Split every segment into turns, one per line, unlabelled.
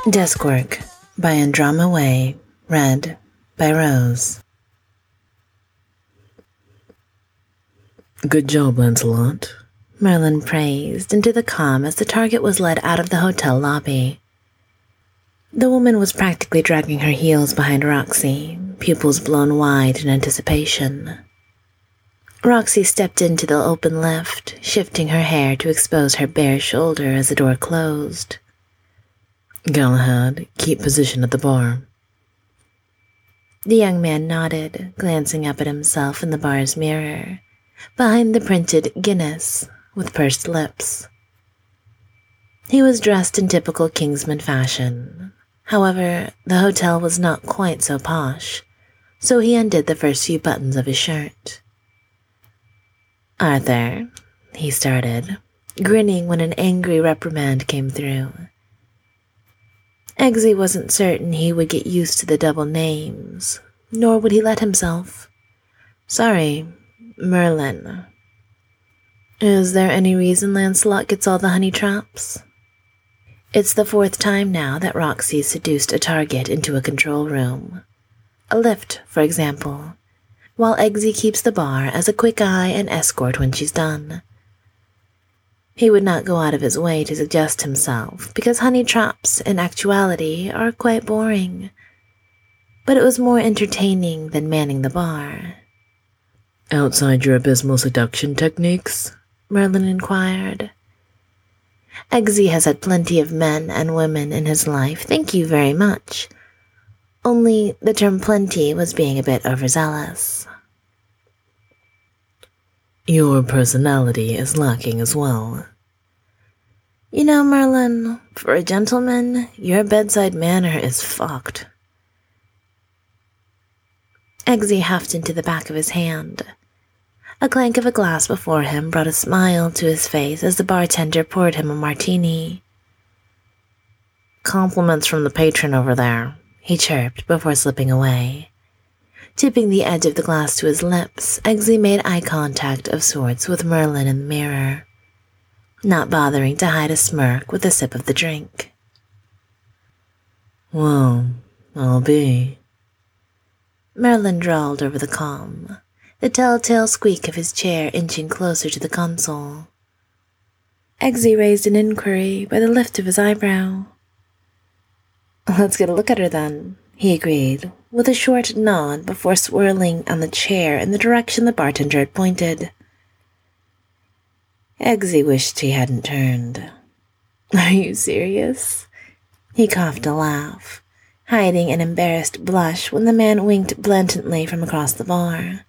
Desk Work by Androma Way, read by Rose.
Good job, Lancelot,
Merlin praised into the comm as the target was led out of the hotel lobby. The woman was practically dragging her heels behind Roxy, pupils blown wide in anticipation. Roxy stepped into the open lift, shifting her hair to expose her bare shoulder as the door closed.
Galahad, keep position at the bar.
The young man nodded, glancing up at himself in the bar's mirror, behind the printed Guinness with pursed lips. He was dressed in typical Kingsman fashion. However, the hotel was not quite so posh, so he undid the first few buttons of his shirt. "Arthur," he started, grinning when an angry reprimand came through. Eggsy wasn't certain he would get used to the double names, nor would he let himself. "Sorry, Merlin." "Is there any reason Lancelot gets all the honey traps?" It's the fourth time now that Roxy seduced a target into a control room. A lift, for example, while Eggsy keeps the bar as a quick eye and escort when she's done. He would not go out of his way to suggest himself, because honey traps, in actuality, are quite boring. But it was more entertaining than manning the bar.
"Outside your abysmal seduction techniques?"
Merlin inquired. Eggsy has had plenty of men and women in his life, thank you very much. Only the term plenty was being a bit overzealous.
"Your personality is lacking as well."
"You know, Merlin, for a gentleman, your bedside manner is fucked." Eggsy huffed into the back of his hand. A clank of a glass before him brought a smile to his face as the bartender poured him a martini. "Compliments from the patron over there," he chirped before slipping away. Tipping the edge of the glass to his lips, Eggsy made eye contact of sorts with Merlin in the mirror, not bothering to hide a smirk with a sip of the drink.
"Well, I'll be."
Merlin drawled over the comm, the telltale squeak of his chair inching closer to the console. Eggsy raised an inquiry by the lift of his eyebrow. "Let's get a look at her then," he agreed, with a short nod before swirling on the chair in the direction the bartender had pointed. Eggsy wished he hadn't turned. "Are you serious?" He coughed a laugh, hiding an embarrassed blush when the man winked blatantly from across the bar.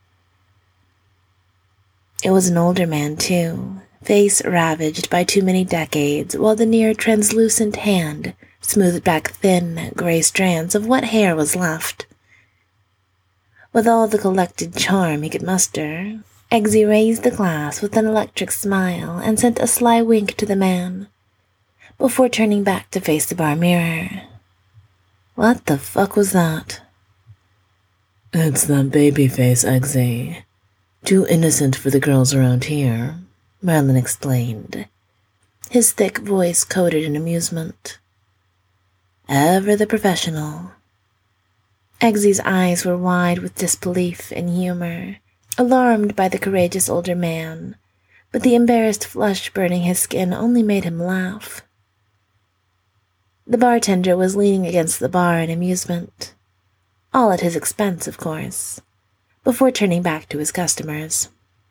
It was an older man, too, face ravaged by too many decades, while the near translucent hand smoothed back thin, gray strands of what hair was left. With all the collected charm he could muster, Eggsy raised the glass with an electric smile and sent a sly wink to the man, before turning back to face the bar mirror. What the fuck was that?
"It's that baby face, Eggsy. Too innocent for the girls around here,"
Merlin explained, his thick voice coated in amusement. Ever the professional. Eggsy's eyes were wide with disbelief and humor, alarmed by the courageous older man, but the embarrassed flush burning his skin only made him laugh. The bartender was leaning against the bar in amusement, all at his expense, of course, before turning back to his customers.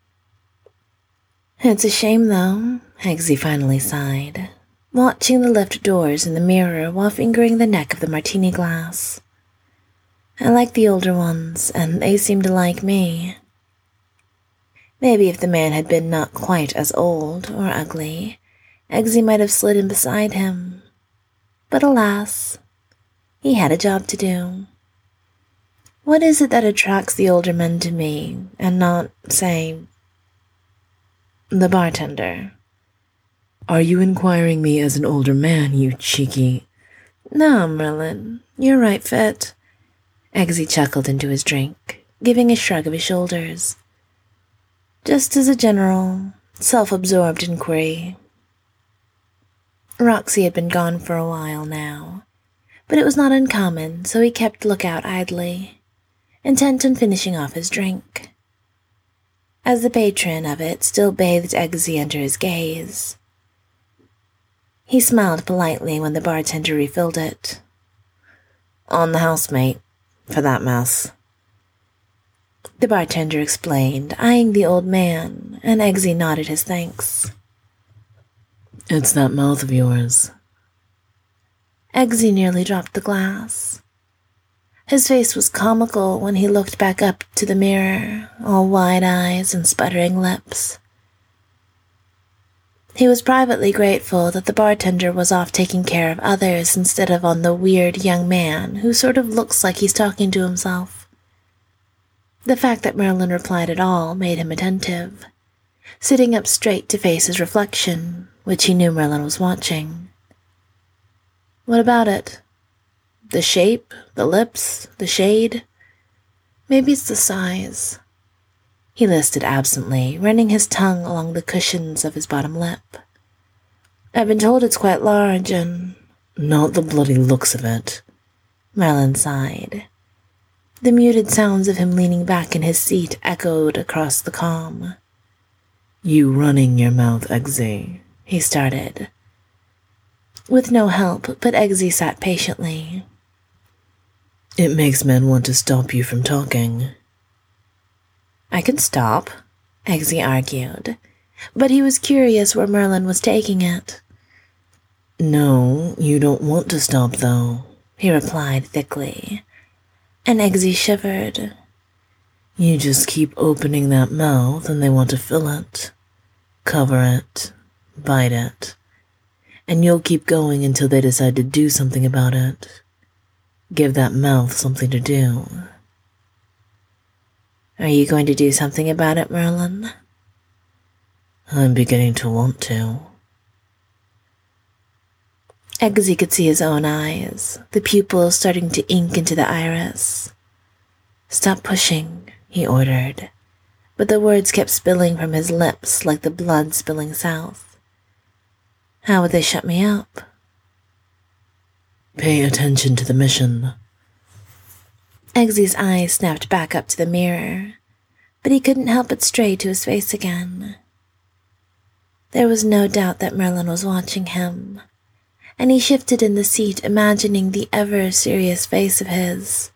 "It's a shame, though," Eggsy finally sighed, watching the lift doors in the mirror while fingering the neck of the martini glass. "I like the older ones, and they seem to like me." Maybe if the man had been not quite as old or ugly, Eggsy might have slid in beside him. But alas, he had a job to do. What is it that attracts the older men to me, and not, say, the bartender?
"Are you inquiring me as an older man, you cheeky—"
"No, Merlin, you're right fit." Eggsy chuckled into his drink, giving a shrug of his shoulders. "Just as a general, self-absorbed inquiry." Roxy had been gone for a while now, but it was not uncommon, so he kept lookout idly, intent on finishing off his drink. As the patron of it still bathed Eggsy under his gaze, he smiled politely when the bartender refilled it. "On the house, mate, for that mess," the bartender explained, eyeing the old man, and Eggsy nodded his thanks.
"It's that mouth of yours."
Eggsy nearly dropped the glass. His face was comical when he looked back up to the mirror, all wide eyes and sputtering lips. He was privately grateful that the bartender was off taking care of others instead of on the weird young man who sort of looks like he's talking to himself. The fact that Merlin replied at all made him attentive, sitting up straight to face his reflection, which he knew Merlin was watching. "What about it? The shape, the lips, the shade? Maybe it's the size," he listed absently, running his tongue along the cushions of his bottom lip. "I've been told it's quite large and—"
"Not the bloody looks of it,"
Merlin sighed. The muted sounds of him leaning back in his seat echoed across the calm.
"You running your mouth, Eggsy,"
he started. With no help, but Eggsy sat patiently.
"It makes men want to stop you from talking."
"I can stop," Eggsy argued, but he was curious where Merlin was taking it.
"No, you don't want to stop, though,"
he replied thickly, and Eggsy shivered.
"You just keep opening that mouth and they want to fill it, cover it, bite it, and you'll keep going until they decide to do something about it. Give that mouth something to do."
"Are you going to do something about it, Merlin?"
"I'm beginning to want to."
Eggsy could see his own eyes, the pupils starting to ink into the iris. "Stop pushing," he ordered, but the words kept spilling from his lips like the blood spilling south. How would they shut me up?
"Pay attention to the mission."
Eggsy's eyes snapped back up to the mirror, but he couldn't help but stray to his face again. There was no doubt that Merlin was watching him, and he shifted in the seat, imagining the ever-serious face of his.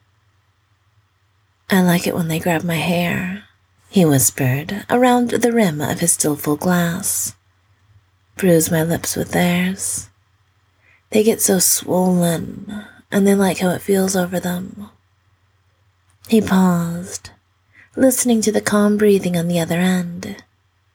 "I like it when they grab my hair," he whispered, around the rim of his still full glass. "Bruise my lips with theirs. They get so swollen, and they like how it feels over them." He paused, listening to the calm breathing on the other end.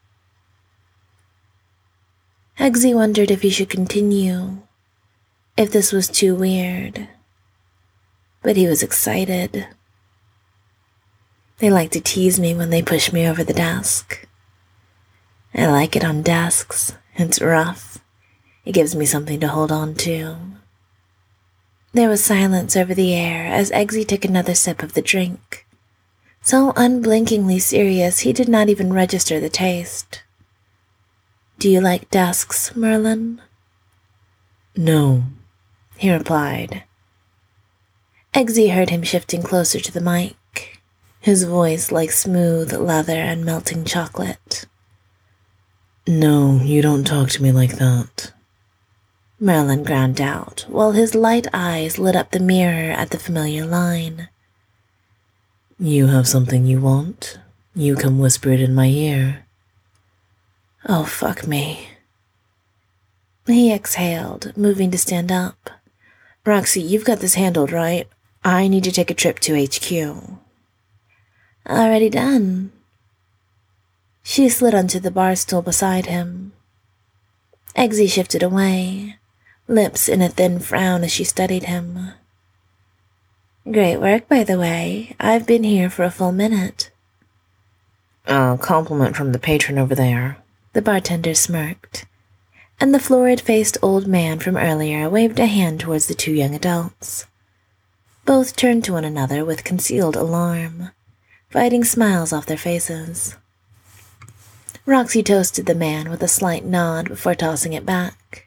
Eggsy wondered if he should continue, if this was too weird. But he was excited. "They like to tease me when they push me over the desk. I like it on desks. It's rough. It gives me something to hold on to." There was silence over the air as Eggsy took another sip of the drink, so unblinkingly serious he did not even register the taste. "Do you like desks, Merlin?"
"No,"
he replied. Eggsy heard him shifting closer to the mic, his voice like smooth leather and melting chocolate.
"No, you don't talk to me like that,"
Merlin ground out, while his light eyes lit up the mirror at the familiar line.
"You have something you want? You come whisper it in my ear."
"Oh, fuck me." He exhaled, moving to stand up. "Roxy, you've got this handled, right? I need to take a trip to HQ." "Already done." She slid onto the bar stool beside him. Eggsy shifted away, lips in a thin frown as she studied him. "Great work, by the way. I've been here for a full minute."
"A compliment from the patron over there,"
the bartender smirked, and the florid-faced old man from earlier waved a hand towards the two young adults. Both turned to one another with concealed alarm, fighting smiles off their faces. Roxy toasted the man with a slight nod before tossing it back,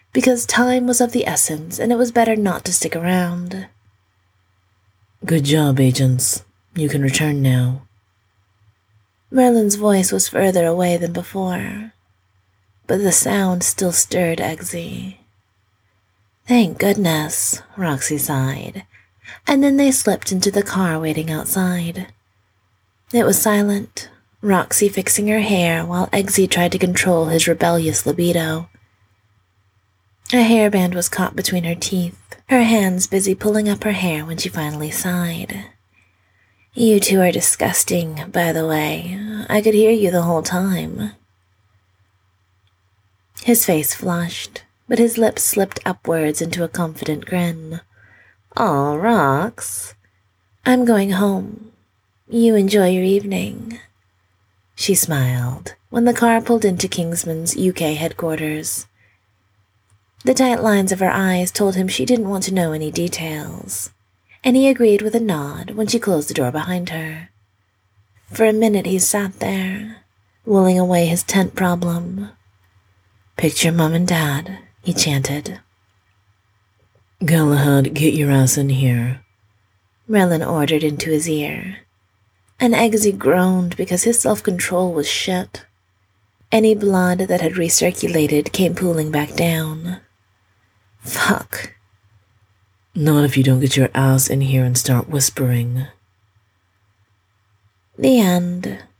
because time was of the essence and it was better not to stick around.
Good job, agents. You can return now.
Merlin's voice was further away than before, but the sound still stirred Eggsy. Thank goodness, Roxy sighed, and then they slipped into the car waiting outside. It was silent, Roxy fixing her hair while Eggsy tried to control his rebellious libido. A hairband was caught between her teeth, her hands busy pulling up her hair when she finally sighed. You two are disgusting, by the way. I could hear you the whole time. His face flushed, but his lips slipped upwards into a confident grin. Aw, Rox. I'm going home. You enjoy your evening. She smiled when the car pulled into Kingsman's UK headquarters. The tight lines of her eyes told him she didn't want to know any details, and he agreed with a nod when she closed the door behind her. For a minute he sat there, wooling away his tent problem. Picture Mum and Dad, he chanted.
Galahad, get your ass in here,
Merlin ordered into his ear, and Eggsy groaned because his self-control was shit. Any blood that had recirculated came pooling back down. Fuck.
Not if you don't get your ass in here and start whispering.
The end.